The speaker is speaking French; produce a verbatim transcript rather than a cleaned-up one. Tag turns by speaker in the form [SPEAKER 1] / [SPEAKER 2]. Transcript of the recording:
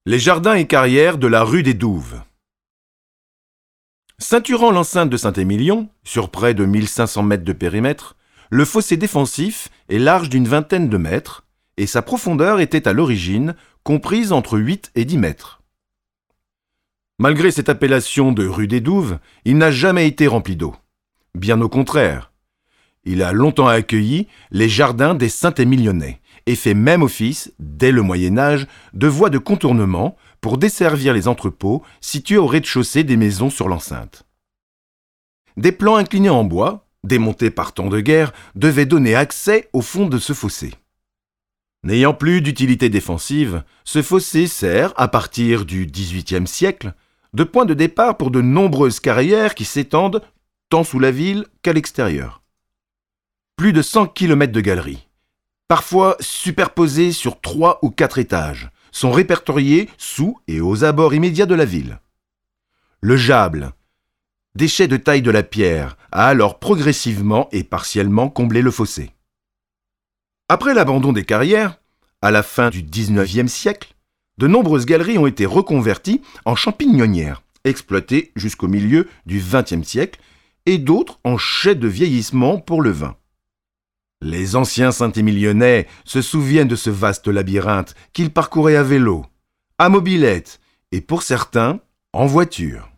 [SPEAKER 1] Les jardins et carrières de la rue des Douves. Ceinturant l'enceinte de Saint-Émilion, sur près de mille cinq cents mètres de périmètre, le fossé défensif est large d'une vingtaine de mètres et sa profondeur était à l'origine comprise entre huit et dix mètres. Malgré cette appellation de rue des Douves, il n'a jamais été rempli d'eau. Bien au contraire. Il a longtemps accueilli les jardins des Saint-Émilionnais et fait même office, dès le Moyen-Âge, de voie de contournement pour desservir les entrepôts situés au rez-de-chaussée des maisons sur l'enceinte. Des plans inclinés en bois, démontés par temps de guerre, devaient donner accès au fond de ce fossé. N'ayant plus d'utilité défensive, ce fossé sert, à partir du dix-huitième siècle, de point de départ pour de nombreuses carrières qui s'étendent tant sous la ville qu'à l'extérieur. Plus de cent kilomètres de galeries, parfois superposées sur trois ou quatre étages, sont répertoriés sous et aux abords immédiats de la ville. Le jable, déchet de taille de la pierre, a alors progressivement et partiellement comblé le fossé. Après l'abandon des carrières, à la fin du dix-neuvième siècle, de nombreuses galeries ont été reconverties en champignonnières, exploitées jusqu'au milieu du vingtième siècle, et d'autres en chais de vieillissement pour le vin. Les anciens Saint-Émilionnais se souviennent de ce vaste labyrinthe qu'ils parcouraient à vélo, à mobilette et pour certains en voiture.